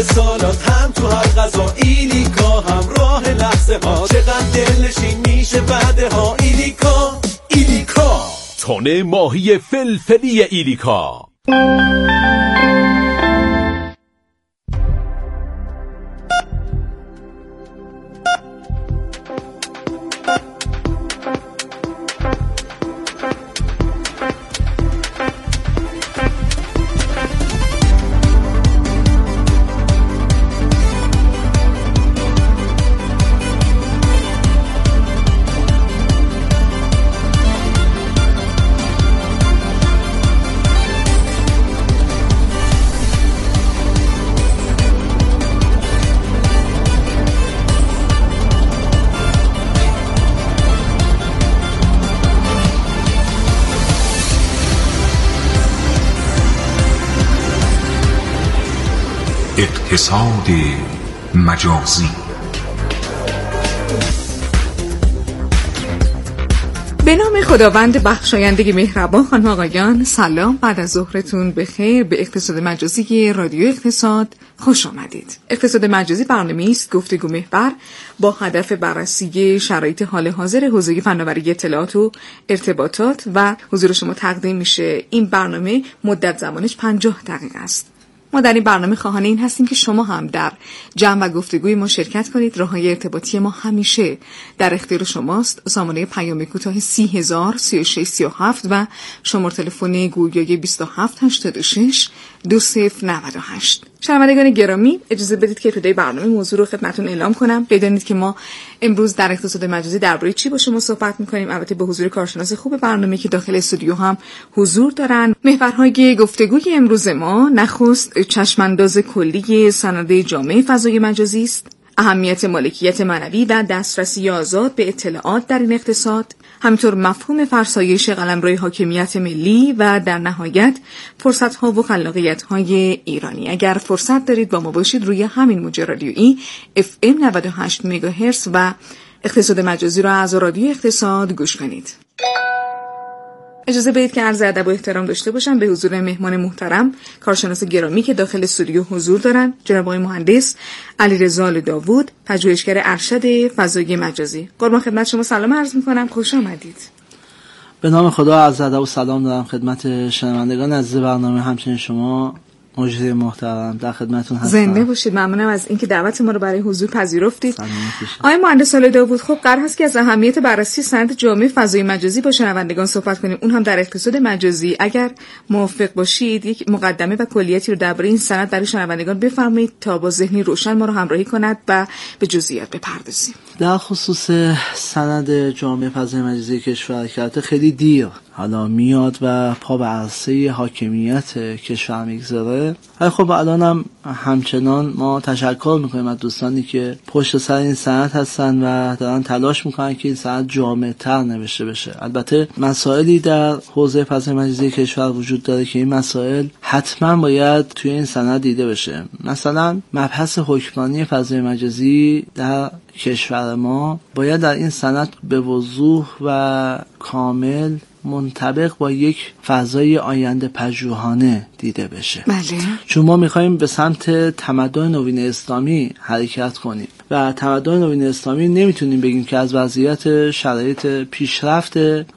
سالات هم تو هر غذا ایلیکا، همراه لحظه ها چقدر دلنشین میشه بعدها. ایلیکا ایلیکا، تن ماهی فلفلی ایلیکا. اقتصاد مجازی. به نام خداوند بخشاینده مهربان. خانم آقایان سلام، بعد از ظهرتون بخیر. به اقتصاد مجازی رادیو اقتصاد خوش آمدید. اقتصاد مجازی برنامه‌ای است گفتگو محور با هدف بررسی شرایط حال حاضر حوزه فناوری اطلاعات و ارتباطات و حضور شما تقدیم میشه. این برنامه مدت زمانش 50 دقیقه است. ما در این برنامه خواهان این هستیم که شما هم در جمع و گفتگوی ما شرکت کنید. راههای ارتباطی ما همیشه در اختیار شماست. سامانه پیام کوتاه 30000 3637 و شماره تلفن گویای 2786 2098. شنوندگان گرامی، اجازه بدید که ابتدای برنامه موضوع رو خدمتتون اعلام کنم. بدونید که ما امروز در اقتصاد مجازی درباره چی با شما صحبت می‌کنیم. البته به حضور کارشناس خوب برنامه که داخل استودیو هم حضور دارن. محورهای گفتگوی امروز ما نخست چشمانداز کلی سند جامعه فضای مجازی است، اهمیت مالکیت معنوی و دسترسی آزاد به اطلاعات در این اقتصاد، همینطور مفهوم فرسایش قلمرو حاکمیت ملی و در نهایت فرصت‌ها و خلاقیت‌های ایرانی. اگر فرصت دارید با ما باشید، روی همین موج رادیویی FM 98 مگاهرتز و اقتصاد مجازی را از رادیو اقتصاد گوش کنید. اجازه بدید که عرض ادب و احترام داشته باشم به حضور مهمان محترم، کارشناس گرامی که داخل استودیو حضور دارن، جناب آقای مهندس علیرضا آل‌داوود، پژوهشگر ارشد فضای مجازی. قربان خدمت شما سلام عرض می‌کنم، خوش آمدید. به نام خدا عرض ادب و سلام دارم خدمت شنوندگان عزیز برنامه، همچنین شما مجری محترم در خدمتتون هستم. زنده باشید. ممنونم از اینکه دعوت ما رو برای حضور پذیرفتید. آقای مهندس آل‌داوود، خب قرار هست که از اهمیت بررسی سند جامعه فضای مجازی با شنوندگان صحبت کنیم، اون هم در اقتصاد مجازی. اگر موافق باشید یک مقدمه و کلیاتی رو درباره این سند برای شنوندگان بفرمایید تا با ذهنی روشن ما رو همراهی کند و به جزئیات بپردازیم. در خصوص سند جامعه فضای مجازی کشور که خیلی دیر حالا میاد و پا به عرصه حاکمیت کشور میگذاره، خب الان هم همچنان ما تشکر میکنیم از دوستانی که پشت سر این سند هستن و دارن تلاش میکنن که این سند جامع تر نوشته بشه. البته مسائلی در حوزه فضای مجازی کشور وجود داره که این مسائل حتما باید توی این سند دیده بشه. مثلا مبحث حکمرانی فضای مجازی در کشور ما باید در این سند به وضوح و کامل منطبق با یک فضای آینده پژوهانه دیده بشه. بله. چون ما میخوایم به سمت تمدن نوین اسلامی حرکت کنیم و تمدن نوین اسلامی نمیتونیم بگیم که از وضعیت شرایط پیشرفت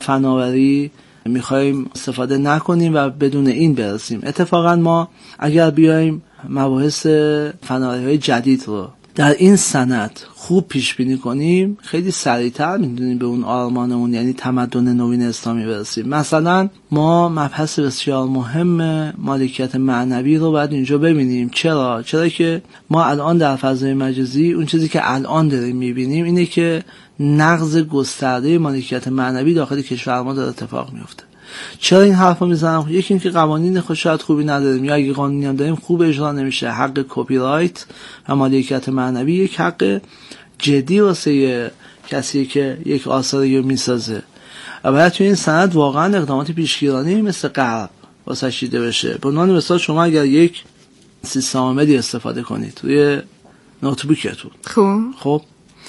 فناوری میخوایم استفاده نکنیم و بدون این برسیم. اتفاقا ما اگر بیایم مباحث فناوری‌های جدید رو در این سند خوب پیش بینی کنیم، خیلی سریعتر میتونیم به اون آرمانمون یعنی تمدن نوین اسلامی برسیم. مثلا ما مبحث بسیار مهم مالکیت معنوی رو باید اینجا ببینیم. چرا که ما الان در فضای مجازی اون چیزی که الان داریم میبینیم اینه که نقض گسترده مالکیت معنوی داخل کشور ما داره اتفاق میفته. چرا این حرفا میزنم؟ یکی اینکه قوانین شاید خوبی نداریم، یا اگه قانونی هم داریم خوب اجرا نمیشه. حق کپی رایت و مالکیت معنوی یک حق جدی واسه کسی که یک آثاری رو میسازه و باید توی این سند واقعا اقدامات پیشگیرانه مثل غرب واسه دیده بشه. به عنوان مثال شما اگر یک سیستم عاملی استفاده کنید توی نوتبوکتون، خب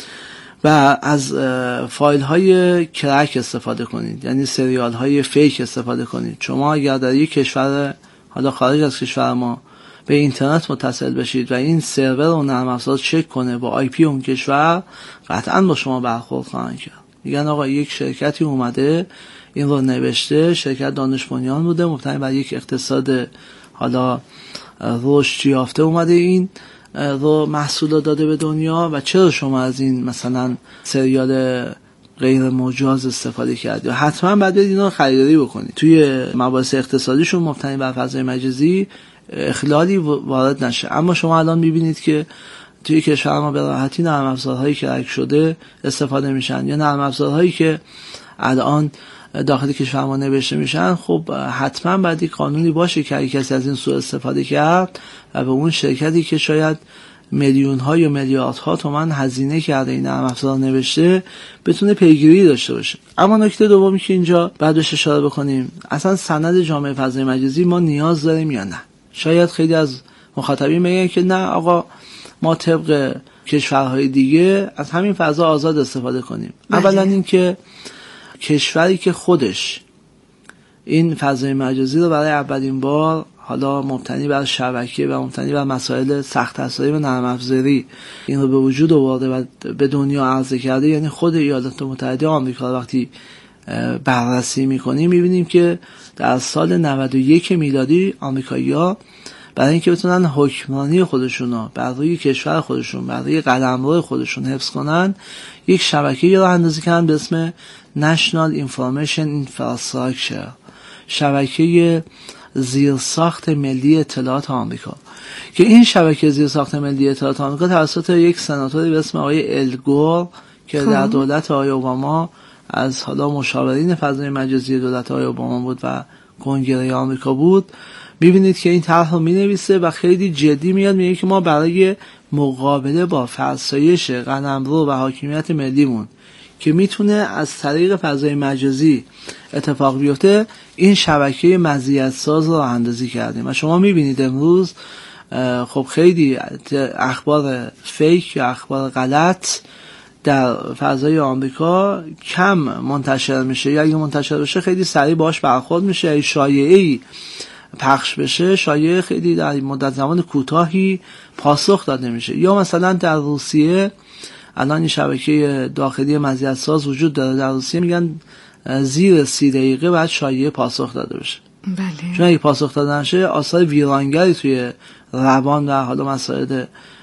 و از فایل های کرک استفاده کنید، یعنی سریال های فیک استفاده کنید. شما اگر در یک کشور حالا خارج از کشور ما به اینترنت متصل بشید و این سرور اون نرم افزار چک کنه با آی پی اون کشور، قطعا با شما برخورد خواهند کرد. میگن آقا یک شرکتی اومده این رو نوشته، شرکت دانش بنیان بوده، مبتنی بر یک اقتصاد حالا رشد یافته اومده این رو محصول داده به دنیا و چرا شما از این مثلا سریال غیر مجاز استفاده کردید؟ حتما باید اینا رو خریداری بکنید. توی مباحث اقتصادیشون مبتنی بر فضای مجازی اخلالی وارد نشه. اما شما الان میبینید که توی کشور ما به راحتی نرم افزارهایی که هک شده استفاده میشن یا نرم افزارهایی که الان داخل کشور ما نوشته میشن. خب حتما باید یک قانونی باشه که اگه کسی از این سوء استفاده کرد و به اون شرکتی که شاید میلیون ها یا میلیاردها تومان هزینه کرده این نرم افزار نوشته بتونه پیگیری داشته باشه. اما نکته دومی که اینجا باید بهش اشاره بکنیم، اصلا سند جامعه فضای مجازی ما نیاز داریم یا نه؟ شاید خیلی از مخاطبین میگن که نه آقا ما طبق کشورهای دیگه از همین فضا آزاد استفاده کنیم. اولا این که کشوری که خودش این فضای مجازی رو برای اولین بار حالا مبتنی بر شبکه و مبتنی بر مسائل سخت افزاری و نرم افزاری این رو به وجود آورده و به دنیا عرضه کرده، یعنی خود ایالات متحده آمریکا. وقتی بررسی میکنیم میبینیم که در سال 91 میلادی آمریکایی‌ها برای اینکه بتونن حکمرانی خودشون رو بر روی کشور خودشون، بر روی قلمرو خودشون حفظ کنن، یک شبکه‌ای رو اندازی کردن به اسم National Information Infrastructure، شبکه زیرساخت ملی اطلاعات آمریکا، که این شبکه زیرساخت ملی اطلاعات آمریکا توسط یک سناتوری به اسم آقای الگور که در دولت آقای اوباما از حالا مشاورین فضای مجازی دولت آقای اوباما بود و کنگره آمریکا بود، میبینید که این طرح رو مینویسه و خیلی جدی میاد میگه که ما برای مقابله با فرسایش قلمرو و حاکمیت ملیمون که میتونه از طریق فضای مجازی اتفاق بیفته، این شبکه مزیت ساز رو اندازی کردیم. و شما میبینید امروز خب خیلی اخبار فیک یا اخبار غلط در فضای آمریکا کم منتشر میشه، یا اگه منتشر بشه خیلی سریع باش برخورد میشه. اگه شایعه‌ای پخش بشه، شایعه خیلی در مدت زمان کوتاهی پاسخ داده میشه. یا مثلا در روسیه الان این شبکه داخلی مزیت ساز وجود داره در روسیه، میگن زیر 30 دقیقه بعد شایعه پاسخ داده بشه. بله. چون اگه پاسخ داده نشه آثار ویرانگری توی روان و حالا مسائل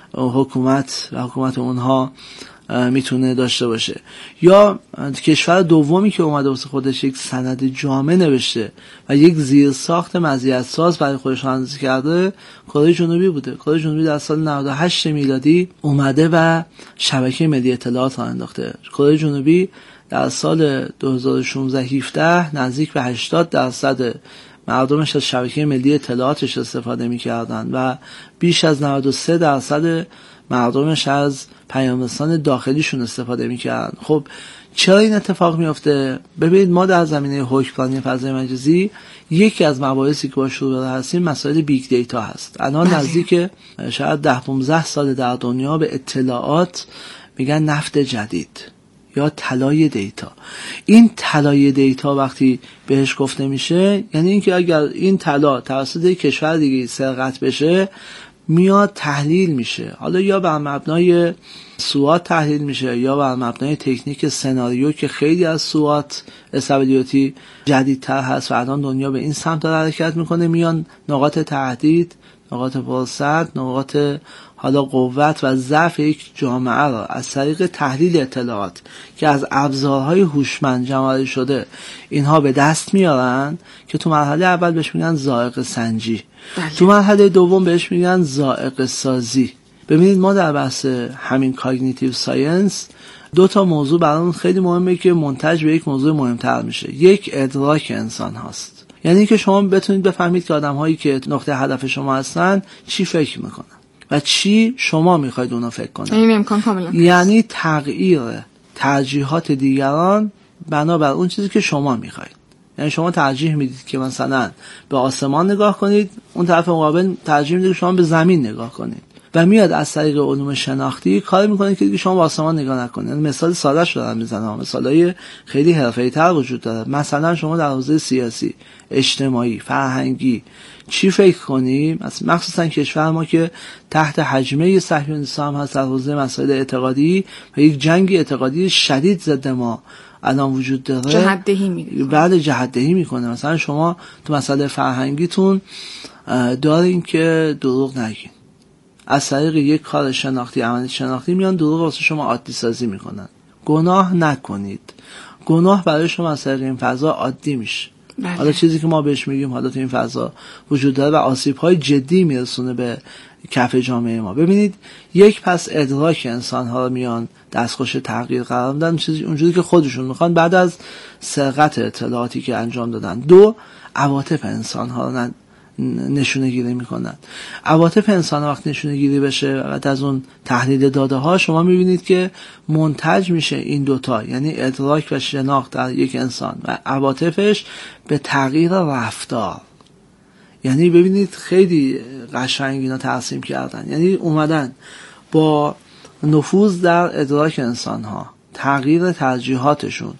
حکومت و حکومت اونها میتونه داشته باشه. یا کشور دومی که اومده واسه خودش یک سند جامع نوشته و یک زیرساخت مزیت ساز برای خودش اندازی کرده، کره جنوبی بوده. کره جنوبی در سال 98 میلادی اومده و شبکه ملی اطلاعات را انداخته. کره جنوبی در سال 2016-17 نزدیک به 80% مردمش از شبکه ملی اطلاعاتش استفاده می‌کردند و بیش از 93% مردمش از پیام‌رسان داخلیشون استفاده می‌کردن. خب چرا این اتفاق میفته؟ ببینید ما در زمینه حکمرانی فضای مجازی یکی از مباحثی که باش روبرو هستیم مسائل بیگ دیتا هست. الان نزدیک شاید 10-15 سال در دنیا به اطلاعات میگن نفت جدید یا طلای دیتا. این طلای دیتا وقتی بهش گفته میشه یعنی اینکه اگر این طلا توسط کشور دیگه سرقت بشه میاد تحلیل میشه، حالا یا بر مبنای سوات تحلیل میشه یا بر مبنای تکنیک سناریو که خیلی از سوات استابیلیتی جدیدتر هست و الان دنیا به این سمت حرکت میکنه. میان نقاط تهدید، نقاط فرصت، نقاط حالا قوت و ضعف یک جامعه را از طریق تحلیل اطلاعات که از ابزارهای هوشمند جمع‌آوری شده اینها به دست میارن که تو مرحله اول بهش میگن ذائقه سنجی. تو مرحله دوم بهش میگن ذائقه سازی. ببینید ما در بحث همین کاگنیتیو ساینس 2 موضوع برامون خیلی مهمه که منتج به یک موضوع مهمتر میشه. یک ادراک انسان هست، یعنی که شما بتونید بفهمید که آدم هایی که نقطه هدف شما هستن چی فکر میکنن و چی شما میخواید اونا فکر کنن. این امکان کاملا، یعنی تغییر ترجیحات دیگران بنابر اون چیزی که شما میخواید. یعنی شما ترجیح میدید که مثلا به آسمان نگاه کنید، اون طرف مقابل ترجیح میده که شما به زمین نگاه کنید. و میاد از طریق علوم شناختی کار میکنه که دیگه شما به آسمان نگاه نکنید. مثال سادهش دارم میزنم، مثالای خیلی حرفه‌ای‌تر وجود داره. مثلا شما در حوزه سیاسی، اجتماعی، فرهنگی چی فکر کنیم، مخصوصا کشور ما که تحت حجمه صهیونیست‌ها هم هست در حوزه مسائل اعتقادی و یک جنگ اعتقادی شدید ضد ما الان وجود داره، جهت‌دهی میکنه. بعد جهت‌دهی میکنه. مثلا شما تو مسئله فرهنگیتون دارین که دروغ نگین، از طریق یک کار شناختی، عمل شناختی میان دروغ واسه شما عادی سازی میکنن. گناه نکنید، گناه برای شما از طریق این فضا عادی میشه. بله. حالا چیزی که ما بهش میگیم حالا تو این فضا وجود داره و آسیب‌های جدی میرسونه به کف جامعه ما. ببینید، یک پس ادراک انسان‌ها رو میان دستخوش تغییر قرار میدن، چیزی اونجوری که خودشون میخوان بعد از سرقت اطلاعاتی که انجام دادن. دو، عواطف انسان‌ها رو نشونه گیری میکنن. عواطف انسان وقت نشونه گیری بشه بعد از اون تحلیل داده ها، شما میبینید که منتج میشه این دوتا، یعنی ادراک و شناخت در یک انسان و عواطفش، به تغییر رفتار. یعنی ببینید خیلی قشنگ اینا ترسیم کردن، یعنی اومدن با نفوذ در ادراک انسان ها، تغییر ترجیحاتشون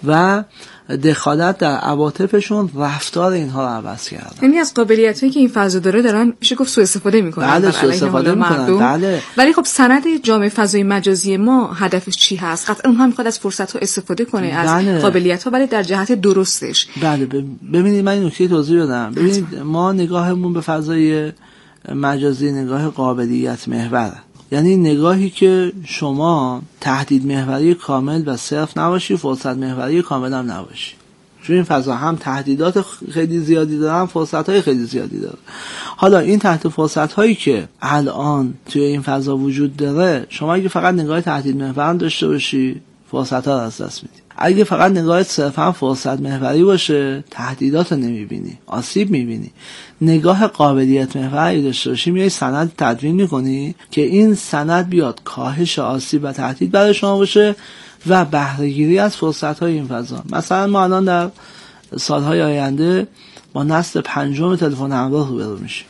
و دخالت در عواطفشون، رفتار اینها رو عوض کردن. یعنی از قابلیتایی که این فضا دارن میشه گفت سوء استفاده میکنن. بله، سوء استفاده میکنن. بله. ولی خب سند جامعه فضای مجازی ما هدفش چی هست؟ قطعا اونها میخواد از فرصت ها استفاده کنه، بله. از قابلیت ها، ولی در جهت درستش. بله. ببینید من این نکته توضیح بدم. ببینید ما نگاهمون به فضای مجازی نگاه قابلیت محور، یعنی نگاهی که شما تهدید محوری کامل و صرف نباشی، فرصت محوری کامل هم نباشی. چون این فضا هم تهدیدات خیلی زیادی داره، هم فرصت‌های خیلی زیادی داره. حالا این تحت فرصت‌هایی که الان توی این فضا وجود داره، شما اگه فقط نگاه تهدید محور داشته باشی، فرصت‌ها رو از دست میدی. اگه فقط نگاه صرفا فرصت محوری باشه، تهدیدات رو نمیبینی، آسیب میبینی. نگاه قابلیت محوری داشته باشی، میای سند تدوین میکنی که این سند بیاد کاهش آسیب و تهدید برای شما باشه و بهره‌گیری از فرصت‌های این فضا. مثلا ما الان در سالهای آینده با نسل 5 تلفن همراه روبرو میشیم.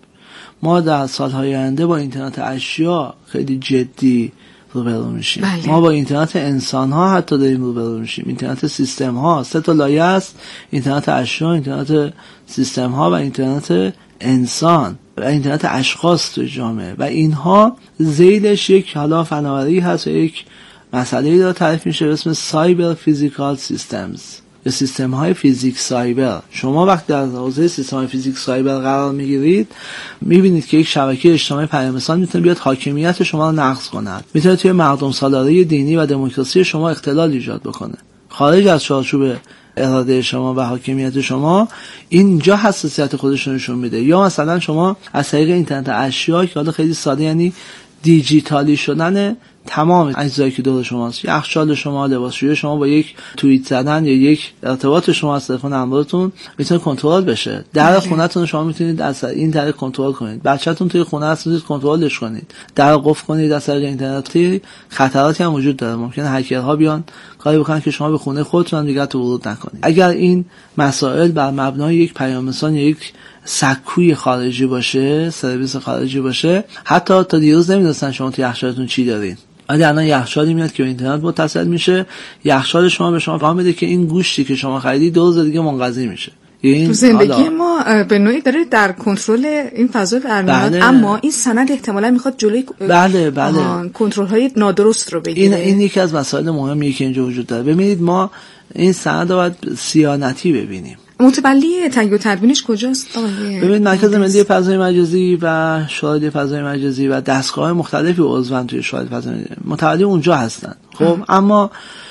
ما در سالهای آینده با اینترنت اشیا خیلی جدی روبرو میشیم. بله. ما با اینترنت انسان ها حتی داریم روبرو میشیم. اینترنت سیستم ها 3 تا لایه است: اینترنت اشیا، اینترنت سیستم ها و اینترنت انسان و اینترنت اشخاص توی جامعه. و اینها ذیلش یک حالا فناوری هست و یک مسئله‌ای داره تعریف میشه به اسم سایبر فیزیکال سیستمز یا سیستم های فیزیک سایبر. شما وقتی در حوزه سیستم های فیزیک سایبر قرار میگیرید، میبینید که یک شبکه اجتماعی پیامرسان میتونه بیاد حاکمیت شما رو نقض کنه، میتونه توی مردم سالاری دینی و دموکراسی شما اختلال ایجاد بکنه، خارج از چارچوب اراده شما و حاکمیت شما اینجا حساسیت خودش رو نشون میده. یا مثلا شما از طریق اینترنت اشیا که حالا خیلی ساده، یعنی دیجیتالی شدن تمام اجزایی که دور شماست، یخچال شما، لباسشویی شما، با یک توییت زدن یا یک ارتباط شما از تلفن همراهتون میتونه کنترل بشه. در خونه‌تون شما میتونید از این طریق کنترل کنید. بچه‌تون توی خونه هست میتونید کنترلش کنید. در قفل کنید از طریق اینترنتی. خطراتی هم وجود داره، ممکنه هکرها بیان کاری بکنن که شما به خونه خودتون دیگه تو ورود نکنید. اگر این مسائل بر مبنای یک پیامرسان یا یک سکوی خارجی باشه، سرویس خارجی باشه، حتی تا دیروز نمیدونستن شما تو یخچالتون چی دارین. ولی الان یخچالی میاد که به اینترنت متصل میشه، یخچال شما به شما فهم میده که این گوشتی که شما خریدی 2 روز دیگه منقضی میشه. تو زندگی ما به نوعی داره در کنترل این فضا در میاد. بله. اما این سند احتمالاً میخواد جلوی بله کنترل های نادرست رو بگیره. این یکی از مسائل مهمیه که اینجا وجود داره. ببینید ما این سند رو باید صیانتی ببینیم. متولی تهیه و تدوینش کجاست؟ ببینید مرکز ملی فضای مجازی و شورای فضای مجازی و دستگاه مختلفی عضوان توی شورای فضای مجازی متولی اونجا هستن. خب اما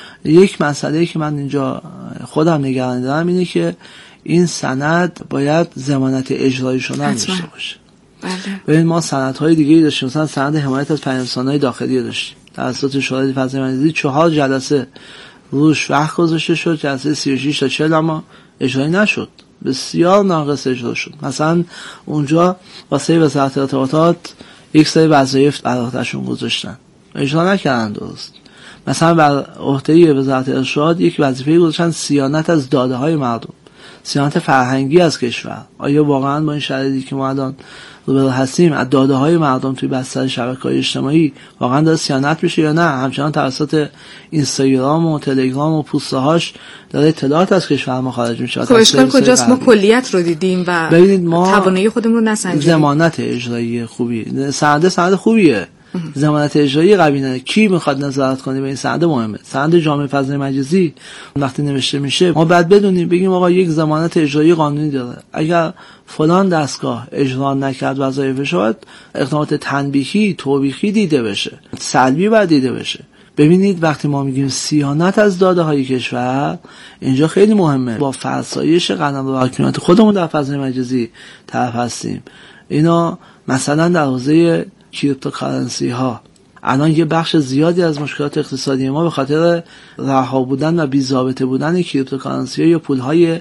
یک مسئله که من اینجا خودم نگران دارم اینه که این سند باید ضمانت اجرایی شدن داشته باشه. بله. ببین ما سندهای دیگه‌ای داشتیم، مثلا سند حمایت از پیامرسان‌های داخلی داشتیم. توسط شورای فضای مجازی 4 جلسه روش وقت گذاشته شد، جلسه 36 تا 40 اما اجرایی نشد. بسیار ناقص اجرا شد. مثلا اونجا واسه وزارت ارتباطات یک سری وظایف بر عهده‌شون گذاشتن، اجرا نکردن درست. مثلا بر عهده وزارت ارشاد یک وظیفه گذاشتن صیانت از داده‌های مردم، صیانت فرهنگی از کشور. آیا واقعا با این شرایطی که ما الان روبرو هستیم از داده‌های مردم توی بستر شبکه‌های اجتماعی واقعا داره صیانت میشه یا نه همچنان توسط اینستاگرام و تلگرام و پوستهاش داره اطلاعات از کشور ما خارج میشه؟ خب اشکال کجاست؟ ما کلیت رو دیدیم و ببینید ما توانایی خودمون رو نسنجیدیم. ضمانت اجرایی خوبی، سند خوبیه، ضمانت اجرایی قوی نداره. کی میخواد نظارت کنه به این سند؟ مهمه. سند جامعه فضای مجازی وقتی نوشته میشه ما بعد بدونیم بگیم آقا یک ضمانت اجرایی قانونی داره، اگر فلان دستگاه اجرا نکرد وظایفش شد اقدامات تنبیهی توبیخی دیده بشه، سلبی باید دیده بشه. ببینید وقتی ما میگیم صیانت از داده های کشور اینجا خیلی مهمه. با فرسایش قلمرو و حاکمیت خودمون در فضای مجازی طرف هستیم. اینا مثلا در حوزه کریپتوکارنسی ها الان یه بخش زیادی از مشکلات اقتصادی ما به خاطر رها بودن و بی‌ضابطه بودن کریپتوکارنسی ها یا پول‌های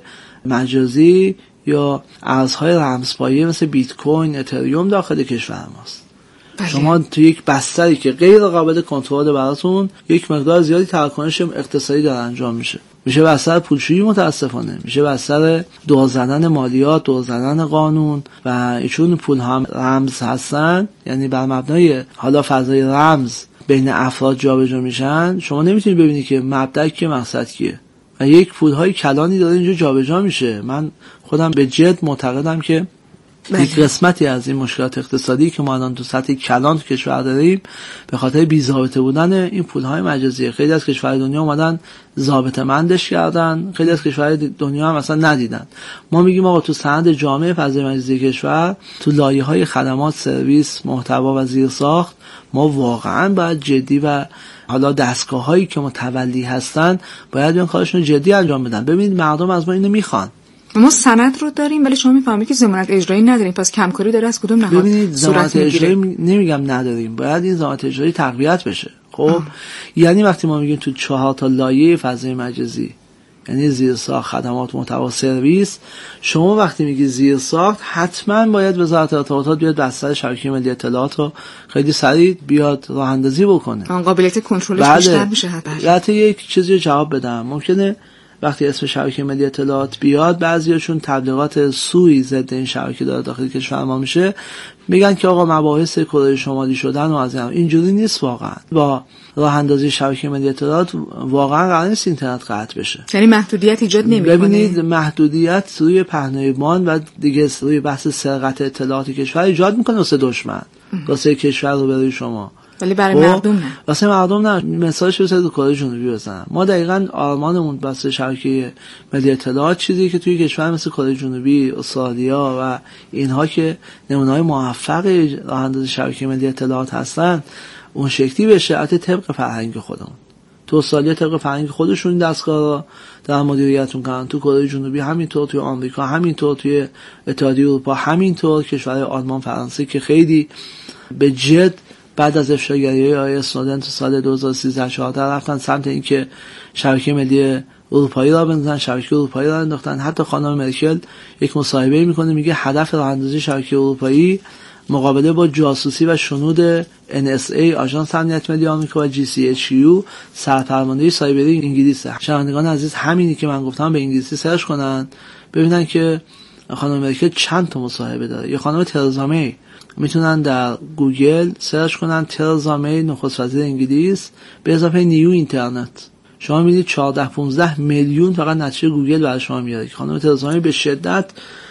مجازی یا ارزهای رمزپایه مثل بیت کوین، اتریوم داخل کشور ماست. شما تو یک بستری که غیر قابل کنترل براتون یک مقدار زیادی تراکنش اقتصادی داره انجام میشه بستر پولشویی، متاسفانه میشه بستر دور زدن مالیات، دور زدن قانون و چون پول هم رمز هستن، یعنی بر مبنای حالا فضای رمز بین افراد جابجا میشن. شما نمیتونید ببینید که مبدأ که مقصد کیه و یک پولهای کلانی داره اینجا جابجا میشه. من خودم به جد معتقدم که یک قسمتی از این مشکلات اقتصادی که ما الان تو سطح کلان تو کشور داریم به خاطر بی‌ضابطه بودن این پول‌های مجازی. خیلی از کشورهای دنیا اومدن ضابطه‌مندش کردن، خیلی از کشورهای دنیا هم اصلا ندیدن. ما میگیم آقا تو سند جامعه فضای مجازی کشور تو لایه‌های خدمات، سرویس، محتوا و زیرساخت ما واقعا باید جدی و حالا دستگاه‌هایی که متولی هستن باید این کارشون جدی انجام بدن. ببینید مردم از ما اینو میخوان. ما سند رو داریم ولی شما میفهمید که ضمانت اجرایی نداریم، پس کمکاری داره از کدوم نهاد؟ ببینید ضمانت اجرایی نمیگم نداریم، باید این ضمانت اجرایی تقویت بشه. خب یعنی وقتی ما میگیم تو 4 تا لایه فضای مجازی، یعنی زیرساخت، خدمات، محتوا، سرویس، شما وقتی میگی زیرساخت حتما باید وزارت ارتباطات بیاد بستر شبکه ملی اطلاعات رو خیلی سریع بیاد راه اندازی بکنه. قابلیت کنترلش بیشتر میشه. البته یک چیزی جواب بدم، ممکنه وقتی اسم شبکه ملی اطلاعات بیاد بعضیاشون تبلیغات سوئی ضد این شبکه داره داخل کشور ما میشه، میگن که آقا مباحث کره شمالی شدن و از اینجوری نیست. واقعا با راه اندازی شبکه ملی اطلاعات واقعا قرار نیست اینترنت قطع بشه، یعنی محدودیت ایجاد نمیکنه. ببینید محدودیت روی پهنایبان و دیگه روی بحث سرقت اطلاعات کشور ایجاد میکنه واسه دشمن، واسه کشور رو برای شما، ولی برای مردم نه. واسه مردم نه. مثالش بزنید تو کره جنوبی بزنم. ما دقیقاً آرمانمون واسه شبکه ملی اطلاعات چیزی که توی کشور مثل کره جنوبی، استرالیا و اینها که نمونه‌های موفق راه اندازی شبکه ملی اطلاعات هستن اون شکلی بشه. البته طبق فرهنگ خودمون. تو استرالیا طبق فرهنگ خودشون دستگاه رو در مدیریت میکنن، تو کره جنوبی همینطور، توی آمریکا همینطور، توی اتحادیه اروپا همینطور، کشورهای آلمان، فرانسه که خیلی به جد بعد از افشاگری آقای اسنودن تو سال 2013-14 رفتن سمت اینکه شبکه ملی اروپایی را بندازن، شبکه اروپایی را انداختن. حتی خانم مرکل یک مصاحبه میکنه میگه هدف راه اندازی شبکه اروپایی مقابله با جاسوسی و شنود NSA آژانس امنیت ملی آمریکا و GCHQ سرپرونده سایبری انگلیسه. شنوندگان عزیز همینی که من گفتم به انگلیسی سرچ کنن ببینن که خانم مرکل چند تا مصاحبه داره. یا خانم ترزا می میتونن در گوگل سرچ کنن ترزا می نخست وزیر انگلیس به اضافه نیو اینترنت، شما میبینید 14-15 میلیون فقط نتیجه گوگل برای شما میاره. خانم ترزا می به شدت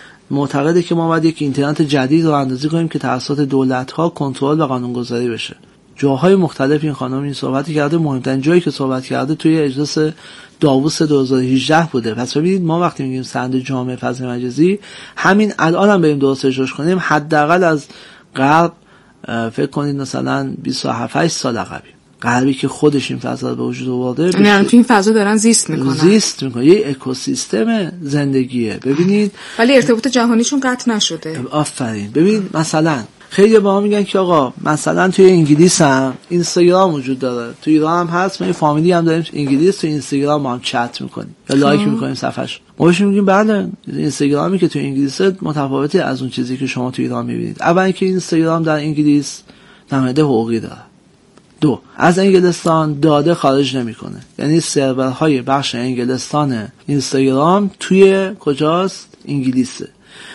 معتقده که ما باید یک اینترنت جدید رو اندازی کنیم که توسط دولت‌ها کنترل و قانون‌گذاری بشه. جاهای مختلف این خانم این صحبتی کرده. مهمترین جایی که صحبت کرده توی اجلاس داووس 2018 بوده. پس ببینید ما وقتی میگیم سند جامعه فضای مجازی همین الان هم بریم درست اجراش کنیم حداقل از غرب فکر کنید مثلا 27-8 سال عقبی. غربی که خودش این فضا رو به وجود آورده، یعنی تو این فضا دارن زیست میکنن. یه اکوسیستم زندگیه. ببینید ولی ارتباط جهانیشون قطع نشده. آفرین. ببینید مثلا خیلی با ما میگن که آقا مثلا توی انگلیس هم اینستاگرام وجود داره، توی ایران هم هست، ما یه فامیلی هم داریم انگلیس، تو اینستاگرام ما هم چت میکنیم یا لایک میکنیم صفحش. ما بهش میگیم بله اینستاگرامی که تو انگلیس متفاوته از اون چیزی که شما تو ایران میبینید. اولا که اینستاگرام در انگلیس نماینده حقوقی داره. 2. از انگلستان داده خارج نمیکنه، یعنی سرورهای بخش انگلستان اینستاگرام توی کجاست؟ انگلیسه.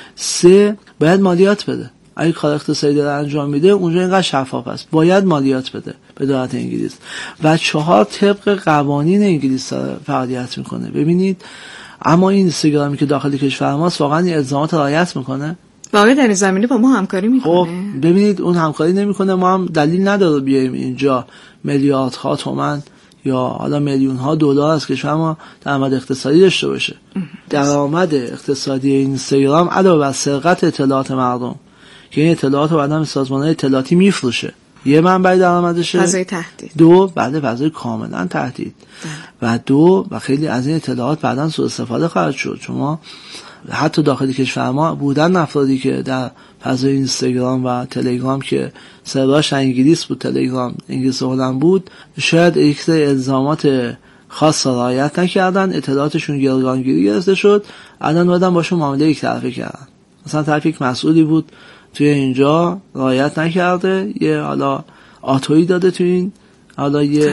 3. باید مالیات بده. اگه کار اقتصادی داره انجام میده اونجا اینقدر شفاف است، باید مالیات بده به دولت انگلیس. و 4. طبق قوانین انگلیس فعالیت میکنه. ببینید اما این اینستاگرامی که داخل کشور ماست واقعا این الزامات رعایت میکنه؟ واقعا در این زمینه با ما همکاری میکنه؟ خب ببینید اون همکاری نمیکنه، ما هم دلیل نداره بیایم اینجا میلیاردها تومان یا حالا میلیون‌ها دلار از کشور ما درآمد اقتصادی داشته باشه. درآمد اقتصادی اینستاگرام علاوه بر سرقت اطلاعات مردم که این اطلاعات رو بعداً سازمان‌های اطلاعاتی میفروشه، یه منبع درآمدشه. فضای تهدید. 2 بعد فضای کاملا تهدید. و 2 و خیلی از این اطلاعات بعداً سوء استفاده خواهد شد. شما حتی داخل کشور ما بودن افرادی که در فضای اینستاگرام و تلگرام که سرورش انگلیس بود، تلگرام انگلیس هلند بود، شاید یک سری الزامات خاص رعایت نکردن، اطلاعاتشون گروگانگیری گرفته شد، الان بعدن باشون معامله یک طرفه کردن. مثلا طرف یک مسئولی بود توی اینجا رعایت نکرده، یه حالا آتویی داده توی این حالا یه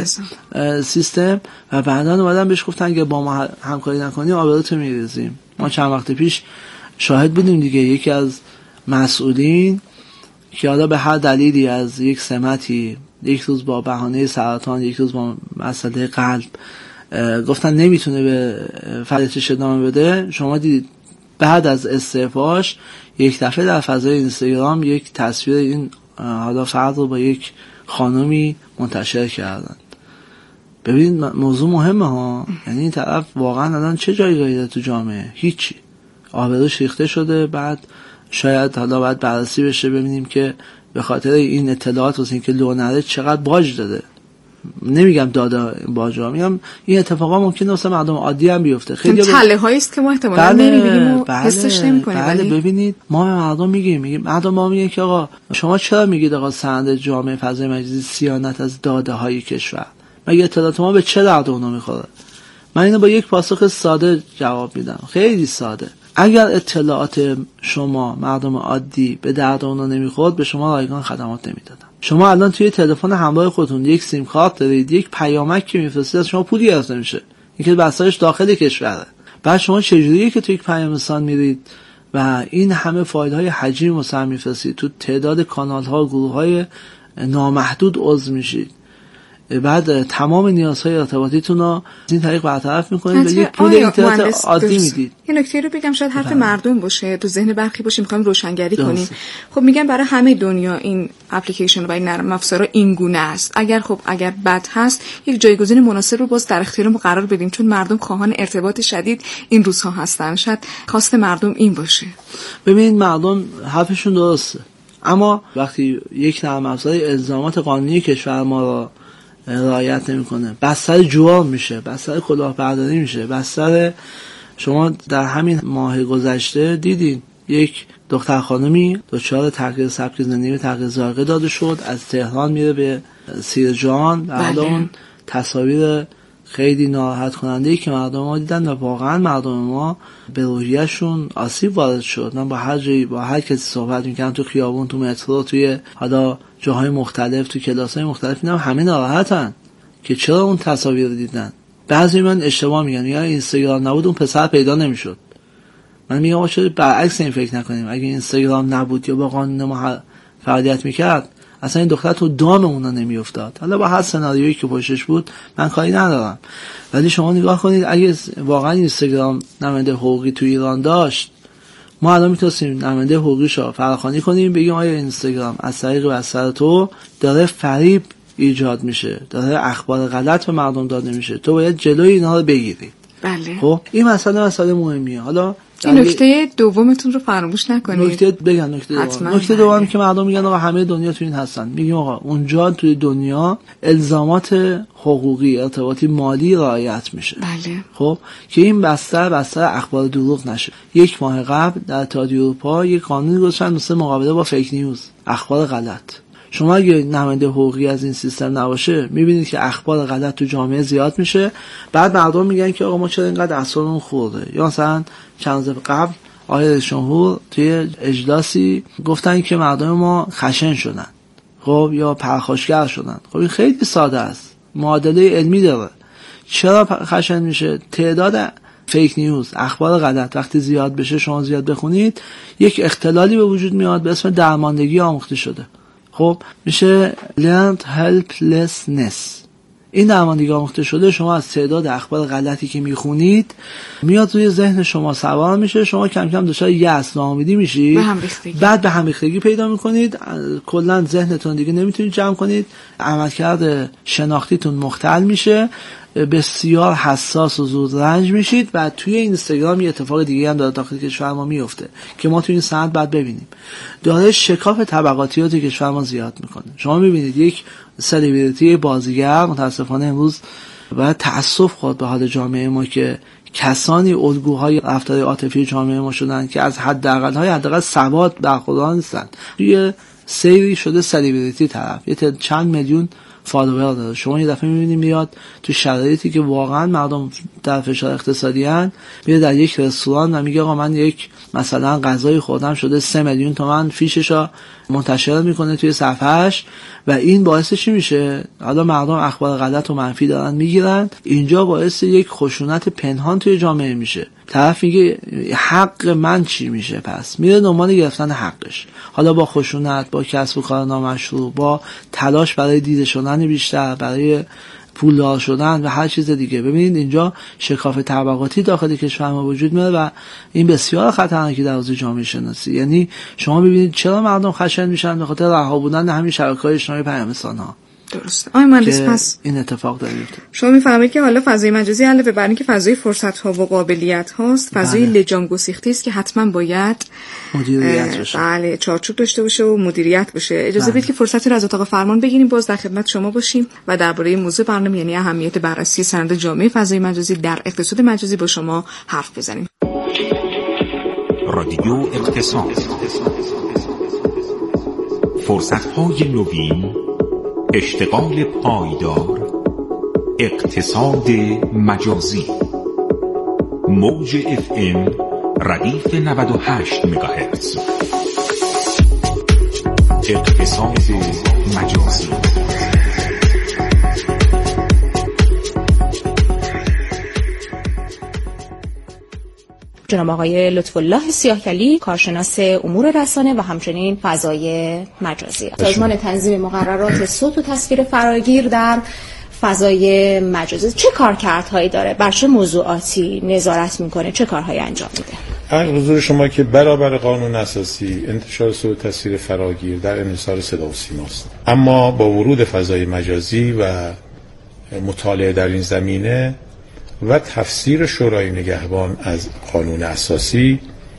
سیستم و بعدن اومدن بهش گفتن که با ما همکاری نکنی آبروتو میریزیم. ما چند وقت پیش شاهد بودیم دیگه، یکی از مسئولین که حالا به هر دلیلی از یک سمتی یک روز با بهانه سرطان، یک روز با مسئله قلب گفتن نمیتونه به فعالیتش ادامه بده، شما دیدید بعد از استعفاش یک دفعه در فضای اینستاگرام یک تصویر این حالا فرد رو با یک خانمی منتشر کردن. ببینید موضوع مهمه ها، یعنی این طرف واقعا الان چه جایگاهی داره تو جامعه؟ هیچی، آبروش ریخته شده. بعد شاید حالا باید بررسی بشه ببینیم که به خاطر این اطلاعات واسه اینکه لو نره چقدر باج داده. نمیگم داده باجا، میگم این اتفاقا ممکنه واسه مردم عادی هم بیفته. خیلی تله هایی است که ما احتمالاً نمیبینیم و حسش نمی‌کنیم. بله ببینید ما به مردم میگیم مردم ما میگن که آقا شما چرا میگید آقا سند جامعه فضای مجازی صیانت از داده های کشور؟ مگه اطلاعات ما به چه درد اونو میخوره؟ من اینو با یک پاسخ ساده جواب میدم، خیلی ساده. اگر اطلاعات شما مردم عادی به درد اونو نمیخورد به شما رایگان خدمات نمیدادن. شما الان توی تلفن همراه خودتون یک سیم کارت دارید، یک پیامک که میفرستید از شما پولی گرفته میشه، اینکه بسترش داخل کشوره. بعد شما چجوریه که توی یک پیام رسان میرید و این همه فایل های حجم واسه میفرستید، تو تعداد کانال ها و گروه های نامحدود عضو میشید، بعد تمام نیازهای ارتباطیتون رو از این طریق برطرف میکنید و یک پول اینترنت عادی میدید. این نکته رو بگم شاید حرف مردم باشه، تو ذهن برخی باشه، میخوایم روشنگری کنیم. خب میگن برای همه دنیا این اپلیکیشن و این نرم افزارا این گونه است. اگر بد هست یک جایگزین مناسب رو باز در اختیار ما قرار بدیم، چون مردم خواهان ارتباط شدید این روزها هستن. شاید خواست مردم این باشه. ببینید مردم حرفشون درسته، اما وقتی یک نرم افزار الزامات قانونی کشور ما رو رعایت نمیکنه، بستر جواب میشه، بستر کلاهبرداری میشه، بستر شما در همین ماه گذشته دیدین یک دختر خانمی دچار تغییر سبک زندگی تغییر ذائقه داده شد، از تهران میره به سیرجان و حالا اون تصاویر خیلی ناراحت کننده‌ای که مردم ما دیدن و واقعا مردم ما به روحیه‌شون آسیب وارد شد. من با هر جایی با هر کسی صحبت می‌کردم، تو خیابون، تو مترو، توی حالا جاهای مختلف، تو کلاس‌های مختلف، اینا همه ناراحتن که چرا اون تصاویر رو دیدن. بعضی من اشتباه میگن، یا اینستاگرام نبود اون پسر پیدا نمیشد. من میگم آقا چرا برعکس این فکر نکنیم؟ اگه اینستاگرام نبود یا با قانون ما فعالیت میکرد اصلا این دختر تو دام اونا نمیافتاد. حالا با هر سناریویی که پشتش بود من کاری ندارم، ولی شما نگاه کنید اگه واقعا اینستاگرام نماینده حقوقی تو ایران داشت، ما الان میتونستیم نماینده حقوقیشو فراخوانی کنیم، بگیم آیا اینستاگرام از طریق بستر تو داره فریب ایجاد میشه، داره اخبار غلط به مردم داده میشه، تو باید جلوی اینها رو بگیری. بله. خب این مسئله مهمیه. حالا این نکته دومتون رو فراموش نکنید. نکته دوم که مردم میگن آقا همه دنیا تو این هستن، میگیم آقا اونجا توی دنیا الزامات حقوقی ارتباطی مالی رعایت میشه. بله. خب که این بستر اخبار دروغ نشه. یک ماه قبل در اتحادیه اروپا یک قانونی گذاشتن واسه مقابله با فیک نیوز، اخبار غلط. شما اگه نماینده حقوقی از این سیستم نباشه میبینید که اخبار غلط تو جامعه زیاد میشه. بعد مردم میگن که آقا ما چرا اینقدر اعصابمون خورده. یا مثلا چند روز قبل آقای رئیس جمهور توی اجلاسی گفتن که مردم ما خشن شدن. خب یا پرخاشگر شدن. خب این خیلی ساده است، معادله علمی داره. چرا خشن میشه؟ تعداد فیک نیوز، اخبار غلط وقتی زیاد بشه، شما زیاد بخونید، یک اختلالی به وجود میاد به اسم درماندگی آموخته شده. خب میشه learned helplessness. این درماندگی آموخته شده شما از تعداد اخبار غلطی که میخونید میاد روی ذهن شما سوار میشه، شما کم کم دچار یأس، ناامیدی میشید، بعد به هم ریختگی پیدا میکنید، کلا ذهنتون دیگه نمیتونید جمع کنید، عملکرد شناختیتون مختل میشه، بسیار حساس و زود رنج میشید. و توی اینستاگرام یه اتفاق دیگه هم داره داخل کشور ما میفته که ما توی این سند بعد ببینیم، داره شکاف طبقاتی رو توی کشور ما زیاد میکنه. شما میبینید یک سلبریتی بازیگر متاسفانه امروز باید تأسف خورد به حال جامعه ما که کسانی الگوهای رفتار عاطفی جامعه ما شدن که از حداقل سواد برخوردار نیستن. توی سیری شده سلبریتی طرف یه چند میلیون فالوور داره، شما یه دفعه میبینید میاد تو شرایطی که واقعا مردم در فشار اقتصادی ان، میاد در یک رستوران و میگه آقا من یک مثلا غذای خوردم شده 3 میلیون تومان، فیششو منتشر میکنه توی صفحهش و این باعث چی میشه؟ حالا مردم اخبار غلط و منفی دارن میگیرن، اینجا باعث یک خشونت پنهان توی جامعه میشه. طرف میگه حق من چی میشه؟ پس میره دنبال گرفتن حقش، حالا با خشونت، با کسب و کار نامشروع، با تلاش برای دیده شدن بیشتر، برای پولدار شدن و هر چیز دیگه. ببینید اینجا شکاف طبقاتی داخل کشور ما وجود میاره و این بسیار خطرناکی در حوزه جامعه شناسی. یعنی شما ببینید چرا مردم خشن میشن؟ به خاطر رها بودن همین شبکه‌های اجتماعی پیام‌رسان‌ها. درسته. آقای مهندس، پس این اتفاق داره میفته. شما میفهمید که حالا فضای مجازی علاوه بر اینکه فضای فرصت‌ها و قابلیت هاست، فضای لجام گسیخته است که حتما باید مدیریت بشه. بله، چارچوب داشته باشه و مدیریت بشه. اجازه بدید که فرصتی رو از اتاق فرمان بگیریم، باز در خدمت شما باشیم و درباره موضوع برنامه یعنی اهمیت بررسی سند جامعه فضای مجازی در اقتصاد مجازی با شما حرف بزنیم. رادیو اقتصاد، فرصت‌های نوین، اشتغال پایدار، اقتصاد مجازی. موج FM ردیف 98 مگاهرتز. اقتصاد مجازی. جناب آقای لطف‌الله سیاهکلی، کارشناس امور رسانه و همچنین فضای مجازی. سازمان تنظیم مقررات صوت و تصویر فراگیر در فضای مجازی چه کارکردهایی داره؟ بر چه موضوعاتی نظارت میکنه؟ چه کارهایی انجام میده؟ عرض حضور شما که برابر قانون اساسی انتشار صوت و تصویر فراگیر در انحصار صدا و سیماست، اما با ورود فضای مجازی و مطالعه در این زمینه و تفسیر شورای نگهبان از قانون اساسی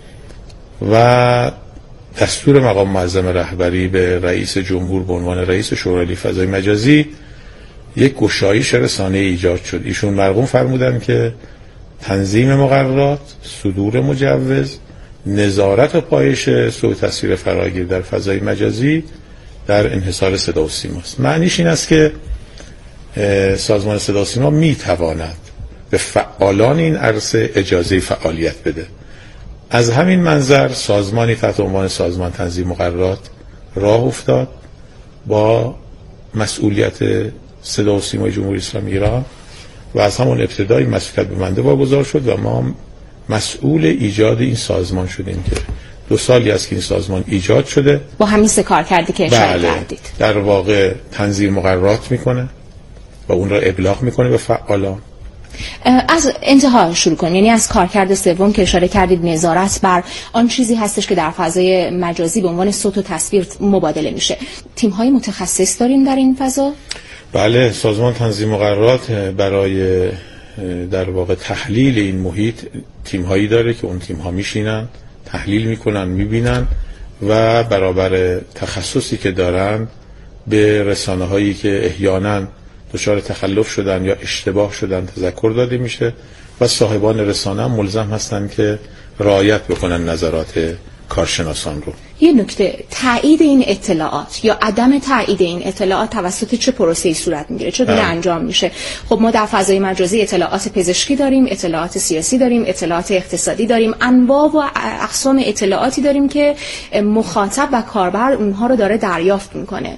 و دستور مقام معظم رهبری به رئیس جمهور به عنوان رئیس شورای فضای مجازی، یک گشایش رسانه ایجاد شد. ایشون مرقوم فرمودن که تنظیم مقررات، صدور مجوز، نظارت و پایش صوت تصویر فراگیر در فضای مجازی در انحصار صدا و سیماست. معنیش این است که سازمان صدا و سیما میتواند به فعالان این عرصه اجازه فعالیت بده. از همین منظر سازمانی تحت عنوان سازمان تنظیم مقررات راه افتاد با مسئولیت صدا و سیمای جمهوری اسلامی ایران و از همون ابتدای مسئولیت به منده واگذار شد و ما مسئول ایجاد این سازمان شدیم که 2 سالی است که این سازمان ایجاد شده. با همین 3 کار کردی که اشاره کردید. در واقع تنظیم مقررات میکنه و اون را ابلاغ میکنه به فعالان. از انتها شروع کنیم، یعنی از کارکرد سوم که اشاره کردید، نظارت بر آن چیزی هستش که در فضای مجازی به عنوان صوت و تصویر مبادله میشه. تیم‌های متخصص داریم در این فضا؟ بله، سازمان تنظیم مقررات برای در واقع تحلیل این محیط تیم‌هایی داره که اون تیم‌ها میشینن، تحلیل میکنن، میبینن و برابر تخصصی که دارن به رسانه‌هایی که احیانا دچار تخلف شدن یا اشتباه شدن تذکر داده میشه و صاحبان رسانه هم ملزم هستن که رعایت بکنن نظرات کارشناسان رو. یه نکته، تایید این اطلاعات یا عدم تایید این اطلاعات توسط چه پروسه‌ای صورت میگیره؟ چگونه انجام میشه؟ خب ما در فضای مجازی اطلاعات پزشکی داریم، اطلاعات سیاسی داریم، اطلاعات اقتصادی داریم، انواع و اقسام اطلاعاتی داریم که مخاطب و کاربر اونها رو داره دریافت میکنه.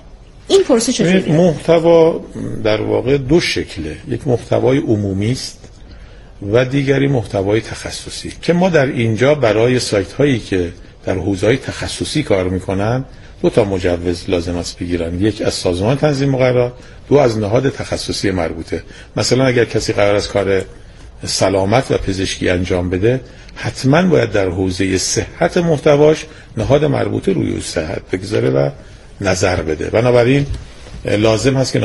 این پروسه چطوریه؟ محتوا در واقع دو شکله، یک محتوای عمومی است و دیگری محتوای تخصصی که ما در اینجا برای سایت هایی که در حوزه‌های تخصصی کار میکنن 2 تا مجوز لازم است بگیرن، یک از سازمان تنظیم مقررات، 2 از نهاد تخصصی مربوطه. مثلا اگر کسی قرار است کار سلامت و پزشکی انجام بده، حتما باید در حوزه صحت محتواش نهاد مربوطه روی صحت بگذاره و نظر بده. بنابراین لازم هست که